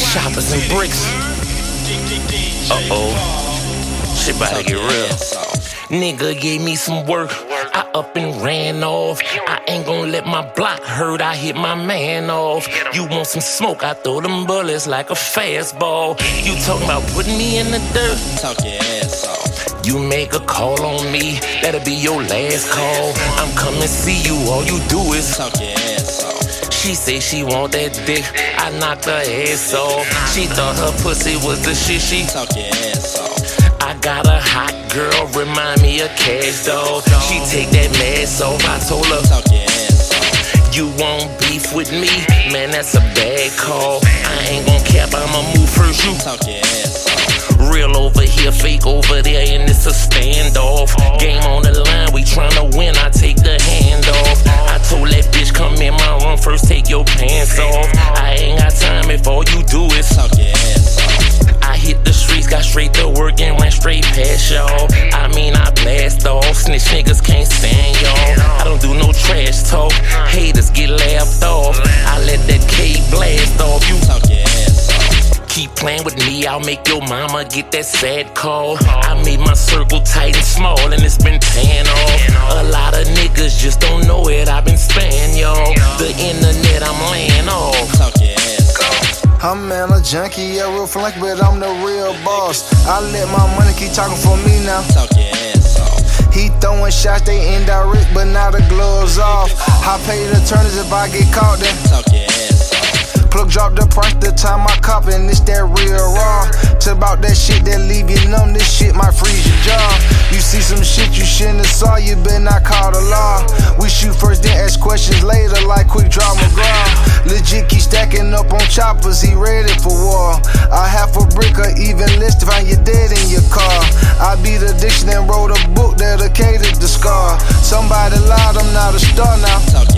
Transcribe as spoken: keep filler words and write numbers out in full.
choppers and bricks. Uh-oh, shit about to get real. Nigga gave me some work, I up and ran off. I ain't gon' let my block hurt, I hit my man off. You want some smoke, I throw them bullets like a fastball. You talking about putting me in the dirt? Talk your ass off. You make a call on me, that'll be your last call. I'm coming see you, all you do is talk your ass off. She say she want that dick, I knocked her ass off. She thought her pussy was the shit, she talk your ass off. I got a hot girl, remind me of Cash Dog. She take that mask off, I told her talk your ass off. You want beef with me? Man, that's a bad call. I ain't gon' cap, I'ma move first, you talk your ass off. Real over here, fake over there, and it's a standoff. Game on the line, we tryna win, I take the hand off. I told that bitch come in my room first, take your pants off. I ain't got time if all you do is talk your ass off. I hit the streets, got straight to work and ran straight past y'all. I mean I blast off, snitch niggas can't stand y'all. I don't do no trash talk, haters get laughed off. I let that K blast off, you talk your ass off. Keep playing with me, I'll make your mama get that sad call. I made my circle tight and small and it's been paying off. A lot of niggas just don't know it, I've been spanning y'all. The internet I'm laying off. Talk your ass off. I'm man a junkie, a real flunk, but I'm the real boss. I let my money keep talking for me now. Talk your ass off. He throwing shots, they indirect, but now the gloves off. I pay the attorneys if I get caught, then talk your ass off. Plug drop the price the time I cop, and it's that real raw. Tell about that shit that leave you numb, this shit might freeze your jaw. You see some shit you shouldn't have saw, you better not call the law. We shoot first, then ask questions later, like Quick Draw McGraw. Legit keep stacking up on choppers, he ready for war. I half a brick or even less to find you dead in your car. I beat addiction and wrote a book dedicated to Scar. Somebody lied, I'm not a star now.